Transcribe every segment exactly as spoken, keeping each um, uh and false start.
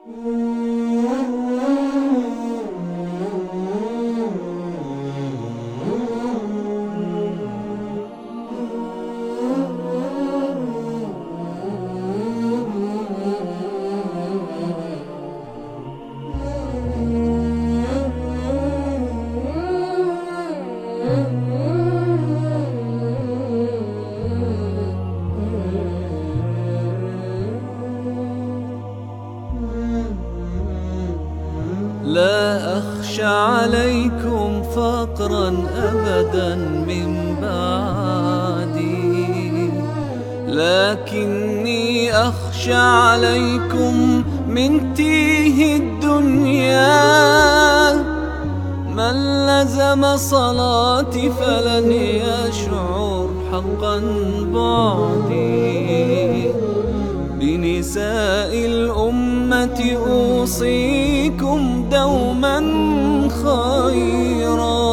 لا أخشى عليكم فقرا أبدا من بعدي، لكني أخشى عليكم من تيه الدنيا. من لزم صلاتي فلن يشعر حقا بعدي. بنساء الأمة أوصيكم دوما خيرا.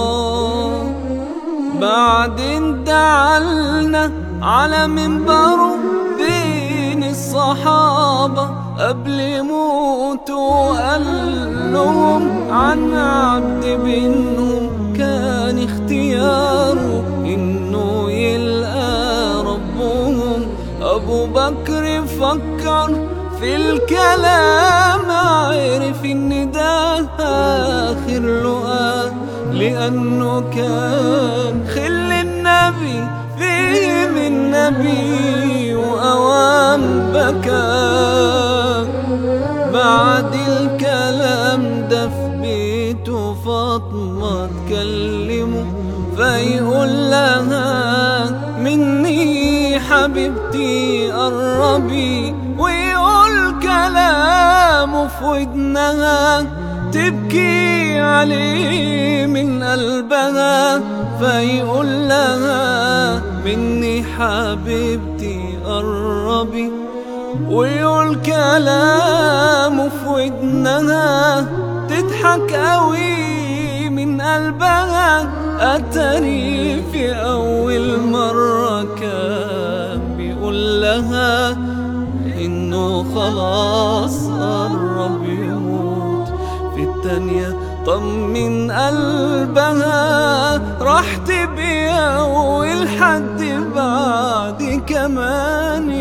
بعد دعلنا على منبر بين الصحابة قبل موتوا قال لهم عن عبد منهم كان اختياره إنه يلقى ربهم. أبو بكر فكر في الكلام عرف إن ده آخر لقاه، لأنه كان خل النبي فيه من نبي وأوام بكى. بعد الكلام ده في بيته فاطمة تكلمه فيقول لها مني حبيبتي قربي، ويقول كلامه في ودنها تبكي عليه من قلبها. فيقول لها مني حبيبتي قربي، ويقول كلامه في ودنها تضحك قوي من قلبها. أتري في أول مرة كان بيقول لها إنه خلاص قرب يموت، في التانية طمن قلبها راح تبيع والحد بعد كمان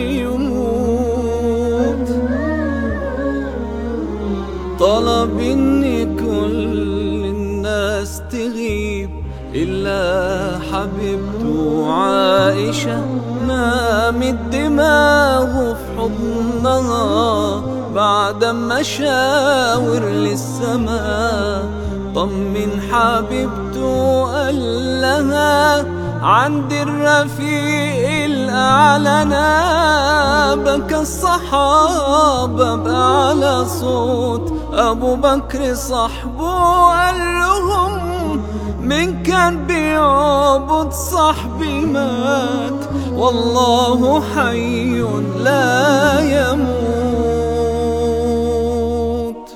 يموت. طلب إن كل الناس تغيب إلا حبيبته عائشة، نامت دماغه في حضنها بعد ما شاور للسماء. طمن حبيبته قال لها عند الرفيق الأعلى. بكى الصحابة بأعلى صوت. أبو بكر صاحبه قال لهم من كان بيعبد صاحبي مات، والله حي لا يموت.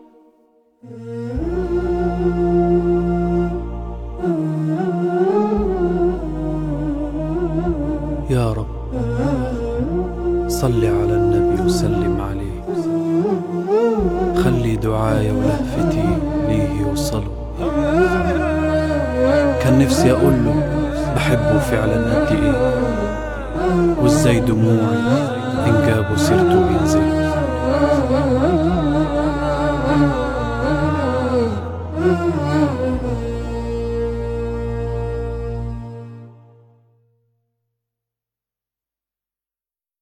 يا رب صل على النبي وسلم عليه، خلي دعايا ولهفتي ليه يوصلوا. كان نفسي أقول له بحبه فعلا قد إيه، وإزاي دموعي إن جابوا سيرته بينزلوا.